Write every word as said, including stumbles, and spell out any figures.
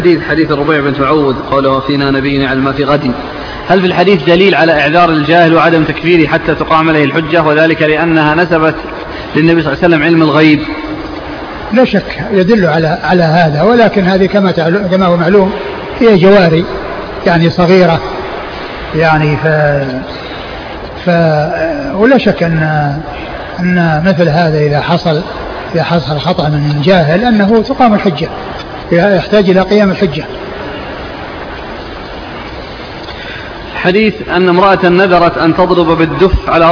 حديث حديث الربيع بن معوذ قوله فينا نبي يعلم ما في غد، هل في الحديث دليل على إعذار الجاهل وعدم تكفيره حتى تقام عليه الحجة، وذلك لأنها نسبت للنبي صلى الله عليه وسلم علم الغيب؟ لا شك يدل على على هذا، ولكن هذه كما كما هو معلوم هي جواري يعني صغيرة يعني ف ف ولا شك أن أن مثل هذا إذا حصل إذا حصل خطأ من جاهل أنه تقام الحجة، يحتاج إلى قيام الحجة. حديث أن امرأة نذرت أن تضرب بالدف على